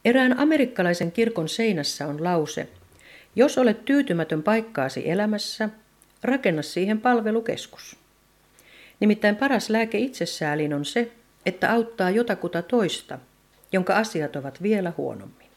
Erään amerikkalaisen kirkon seinässä on lause: jos olet tyytymätön paikkaasi elämässä, rakenna siihen palvelukeskus. Nimittäin paras lääke itsesääliin on se, että auttaa jotakuta toista, jonka asiat ovat vielä huonommin.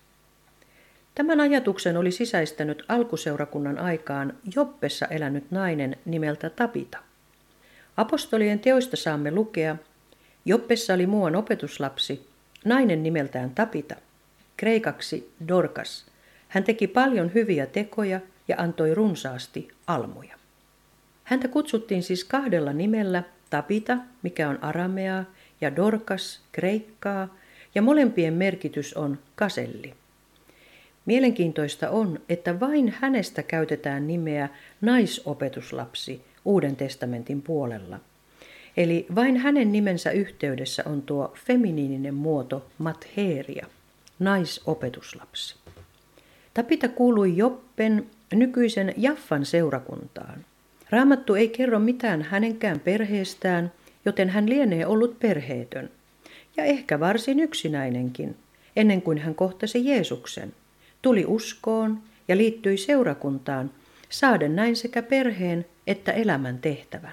Tämän ajatuksen oli sisäistänyt alkuseurakunnan aikaan Joppessa elänyt nainen nimeltä Tabita. Apostolien teoista saamme lukea: Joppessa oli muuan opetuslapsi, nainen nimeltään Tabita, kreikaksi Dorkas. Hän teki paljon hyviä tekoja ja antoi runsaasti almuja. Häntä kutsuttiin siis kahdella nimellä, Tabita, mikä on arameaa, ja Dorkas, kreikkaa, ja molempien merkitys on kaselli. Mielenkiintoista on, että vain hänestä käytetään nimeä naisopetuslapsi Uuden testamentin puolella. Eli vain hänen nimensä yhteydessä on tuo feminiininen muoto matheria, naisopetuslapsi. Tabita kuului Joppen, nykyisen Jaffan seurakuntaan. Raamattu ei kerro mitään hänenkään perheestään, joten hän lienee ollut perheetön, ja ehkä varsin yksinäinenkin, ennen kuin hän kohtasi Jeesuksen, tuli uskoon ja liittyi seurakuntaan, saaden näin sekä perheen että elämän tehtävän.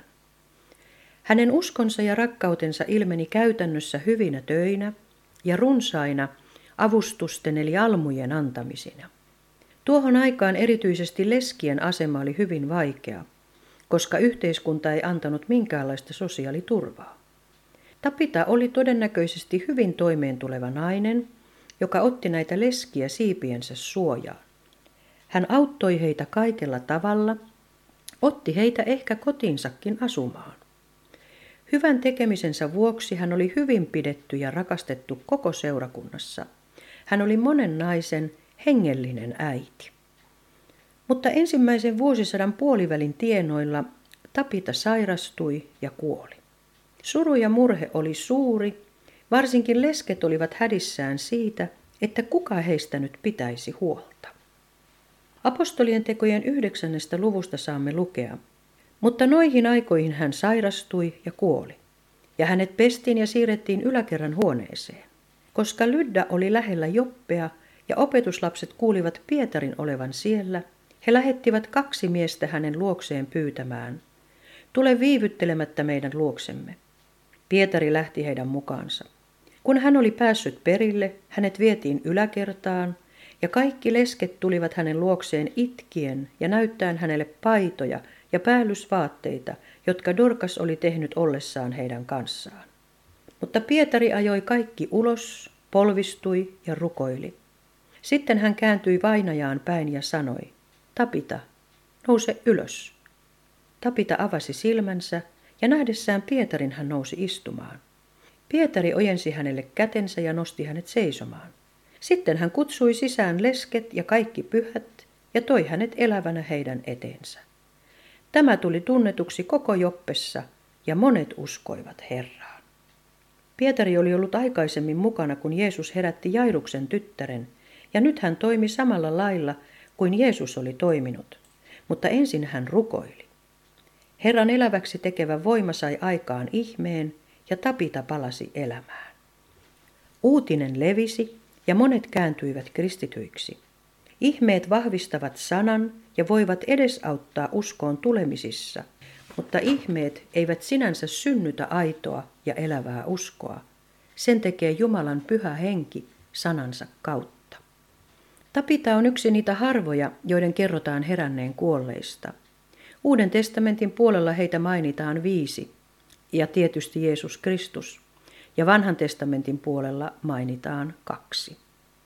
Hänen uskonsa ja rakkautensa ilmeni käytännössä hyvinä töinä ja runsaina avustusten eli almujen antamisina. Tuohon aikaan erityisesti leskien asema oli hyvin vaikea, koska yhteiskunta ei antanut minkäänlaista sosiaaliturvaa. Tabita oli todennäköisesti hyvin toimeentuleva nainen, joka otti näitä leskiä siipiensä suojaan. Hän auttoi heitä kaikella tavalla, otti heitä ehkä kotiinsakin asumaan. Hyvän tekemisensä vuoksi hän oli hyvin pidetty ja rakastettu koko seurakunnassa. Hän oli monen naisen hengellinen äiti. Mutta ensimmäisen vuosisadan puolivälin tienoilla Tabita sairastui ja kuoli. Suru ja murhe oli suuri, varsinkin lesket olivat hädissään siitä, että kuka heistä nyt pitäisi huolta. Apostolien tekojen 9. luvusta saamme lukea: mutta noihin aikoihin hän sairastui ja kuoli, ja hänet pestiin ja siirrettiin yläkerran huoneeseen. Koska Lydda oli lähellä Joppea ja opetuslapset kuulivat Pietarin olevan siellä, he lähettivät 2 miestä hänen luokseen pyytämään: tule viivyttelemättä meidän luoksemme. Pietari lähti heidän mukaansa. Kun hän oli päässyt perille, hänet vietiin yläkertaan, ja kaikki lesket tulivat hänen luokseen itkien ja näyttäen hänelle paitoja ja päällysvaatteita, jotka Dorkas oli tehnyt ollessaan heidän kanssaan. Mutta Pietari ajoi kaikki ulos, polvistui ja rukoili. Sitten hän kääntyi vainajaan päin ja sanoi: Tabita, nouse ylös. Tabita avasi silmänsä ja nähdessään Pietarin hän nousi istumaan. Pietari ojensi hänelle kätensä ja nosti hänet seisomaan. Sitten hän kutsui sisään lesket ja kaikki pyhät ja toi hänet elävänä heidän eteensä. Tämä tuli tunnetuksi koko Joppessa ja monet uskoivat Herraan. Pietari oli ollut aikaisemmin mukana, kun Jeesus herätti Jairuksen tyttären, ja nyt hän toimi samalla lailla kuin Jeesus oli toiminut, mutta ensin hän rukoili. Herran eläväksi tekevä voima sai aikaan ihmeen ja Tabita palasi elämään. Uutinen levisi ja monet kääntyivät kristityiksi. Ihmeet vahvistavat sanan ja voivat edesauttaa uskoon tulemisissa, mutta ihmeet eivät sinänsä synnytä aitoa ja elävää uskoa. Sen tekee Jumalan pyhä henki sanansa kautta. Tabita on yksi niitä harvoja, joiden kerrotaan heränneen kuolleista. Uuden testamentin puolella heitä mainitaan 5, ja tietysti Jeesus Kristus, ja vanhan testamentin puolella mainitaan 2.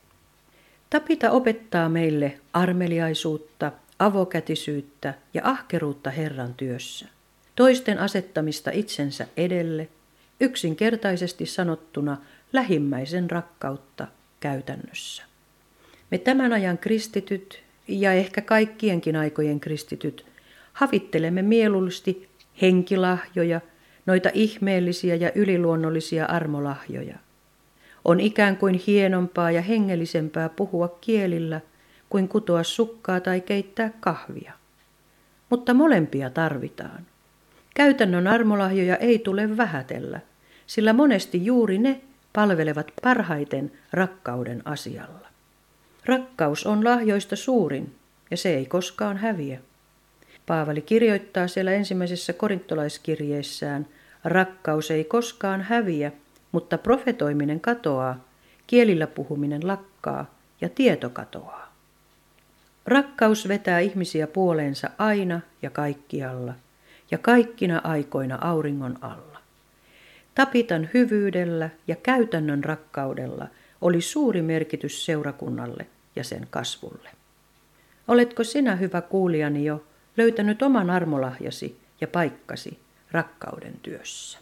Tabita opettaa meille armeliaisuutta, avokätisyyttä ja ahkeruutta Herran työssä, toisten asettamista itsensä edelle, yksinkertaisesti sanottuna lähimmäisen rakkautta käytännössä. Me tämän ajan kristityt ja ehkä kaikkienkin aikojen kristityt havittelemme mieluusti henkilahjoja, noita ihmeellisiä ja yliluonnollisia armolahjoja. On ikään kuin hienompaa ja hengellisempää puhua kielillä kuin kutoa sukkaa tai keittää kahvia. Mutta molempia tarvitaan. Käytännön armolahjoja ei tule vähätellä, sillä monesti juuri ne palvelevat parhaiten rakkauden asialla. Rakkaus on lahjoista suurin, ja se ei koskaan häviä. Paavali kirjoittaa siellä ensimmäisessä korintolaiskirjeessään, rakkaus ei koskaan häviä, mutta profetoiminen katoaa, kielillä puhuminen lakkaa ja tieto katoaa. Rakkaus vetää ihmisiä puoleensa aina ja kaikkialla, ja kaikkina aikoina auringon alla. Tapitan hyvyydellä ja käytännön rakkaudella oli suuri merkitys seurakunnalle ja sen kasvulle. Oletko sinä, hyvä kuulijani, jo löytänyt oman armolahjasi ja paikkasi rakkauden työssä?